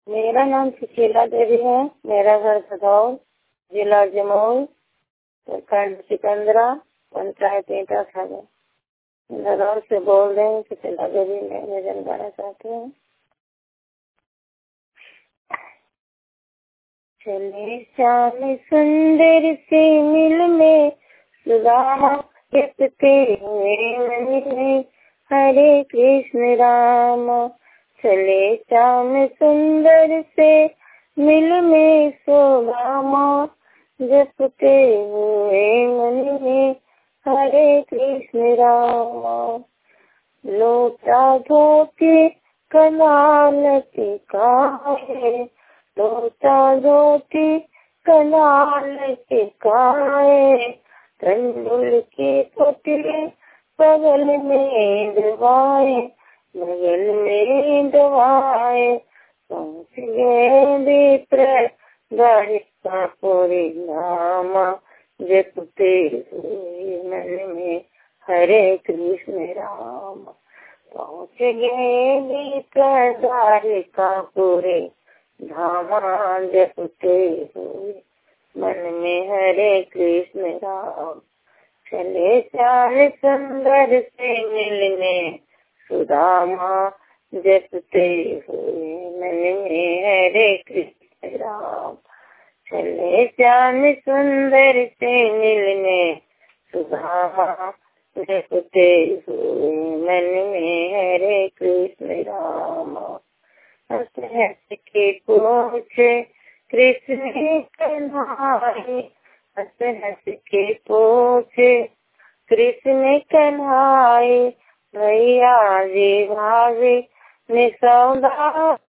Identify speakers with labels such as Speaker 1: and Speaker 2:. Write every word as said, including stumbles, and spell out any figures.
Speaker 1: मेरा नाम सुशीला देवी है। मेरा घर भदौर, जिला जमुई, प्रखंड सिकंदरा, पंचायत ईटा सागर। भदौर से बोल रहे हैं। सुशीला देवी में भजन गाना चाहते हैं। चले श्याम सुंदर से मिल में सुदामा जपते हुए मन में हरे कृष्ण राम। चले श्याम सुंदर से मिल में सुदामा जपते हुए मन में हरे कृष्ण राम। लोटा धोती कलाल टिकाए, लोटा धोती कलाल टिकाए, तंदुल की पोटली बगल में दबाए, बगल में दबाए। पहुँच गए विप्र द्वारिकापुरी नामा, जपते हुए मन में हरे कृष्ण राम। पहुँच गए विप्र द्वारिकापुरी धामा, जपते हुए मन में हरे कृष्ण राम। चले श्याम सुंदर से मिलने सुदामा, जपते हुए मन में हरे कृष्ण राम। चले श्याम सुंदर से मिलने सुदामा, जपते हुए मन में हरे कृष्ण राम। हंस हंस के पूछे कृष्ण कन्हाई, हंस हंस के पूछे कृष्ण कन्हाई, भैया जी भाभी ने सौदा